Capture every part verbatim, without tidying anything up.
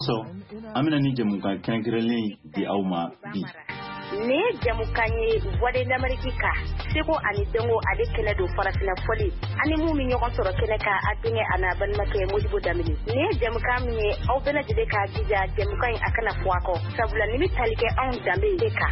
So, amina ni jamuka kankreli di auma bi. Ne jamukanye wade d'Amerika seko ani dongo ade kele do farafina foli ani mu mi nyoko soro kele ka adinge ana ban make mujibu damini ne jamuka mi au bena jide ka jija jamuka akana fuako sabula nimi talike on dambe deka.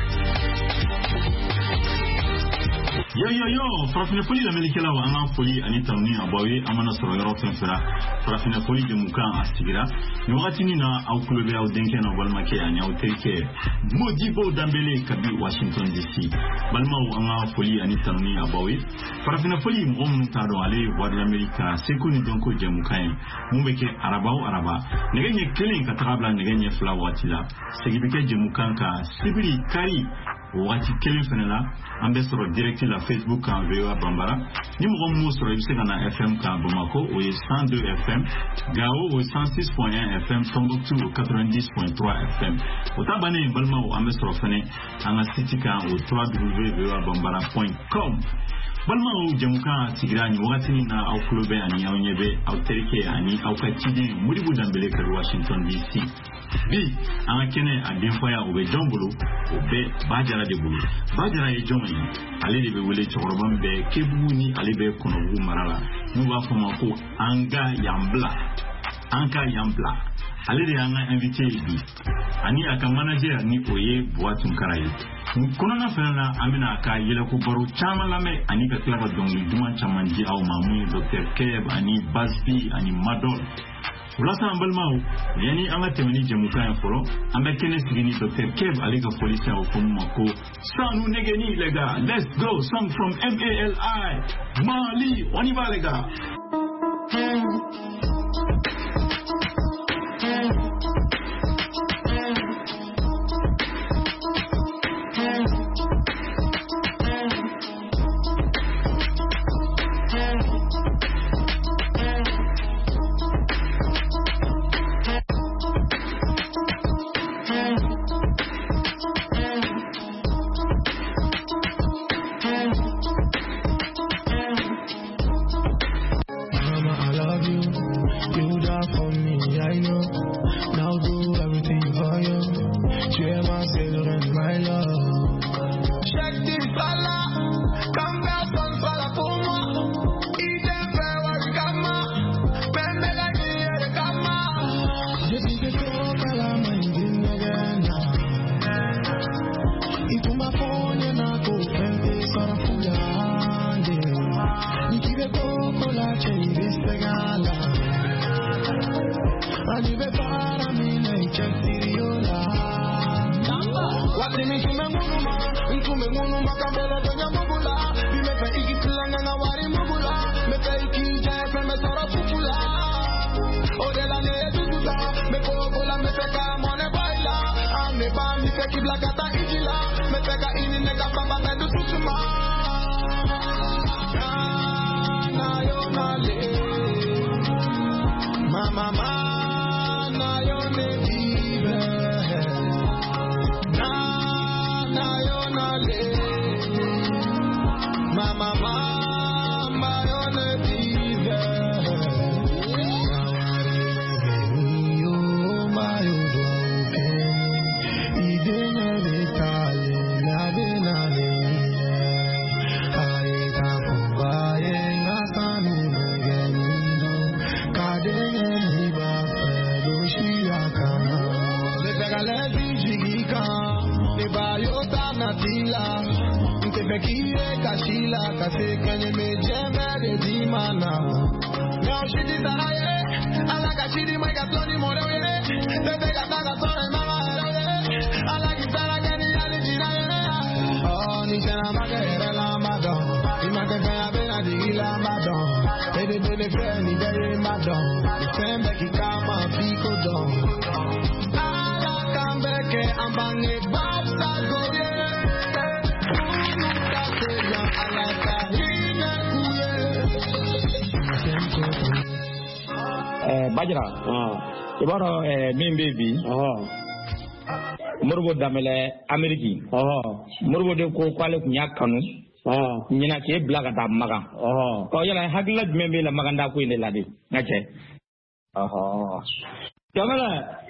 Yo yo yo, farafina foli d'Amerika la wana foli ani tamni abawi amana soro yoro fenfera farafina foli jamuka asigira nyogati ni na au kulobe au denke na balmake ani au terike mujibu dambele kabi Washington D C balma anga foli ani tamni abawi farafina foli ngom tado ale wad l'Amerika sekuni donko jamukayen mumbeke arabao araba negenye killing katabla negenye flawatila segibeke jamukanka sibiri kai wati kelen fenela ambe soro direct la Facebook kan V O A Bambara ni mo mo soro ibse kana F M ka Bamako o cent deux F M Gao o cent six point un F M Tombouctou au quatre-vingt-dix point trois F M o tabane balma o ambe soro fene anga site kan au w w w point v o a bambara point com balma o jamuka tigirani wakati ni na au clube ani au nyebe au terike ani au katidi mudibu dambele ka Washington D C bi anga kene adinfaya o be jongolo o be bajara de bulu bajara e jongi ale de be wele chorobam be kebu ni ale be konobu marala nu ba fama ko anga yambla anka yambla ale de anga invité bi ani aka manager ni oye boatum karayi kono na fena amina aka yele ko baro chama lame ani ka klaba dongi duman chamanji au mamu Docteur Keb ani Basbi ani Madol Ulasa ambalmau yani anga temeni jamuka ya foro amba kene sigini Docteur Keb aliga polisi au kumako sanu negeni lega let's go song from M A L I Mali on y va lega. Bajra ah ibaro eh min baby oh murbo damele Ameriki oh murbo de ko kwale ku nyakanu oh nyina ke blaga da maga oh ko yala hagla membe la maganda ko ine ladi ngache oh jamala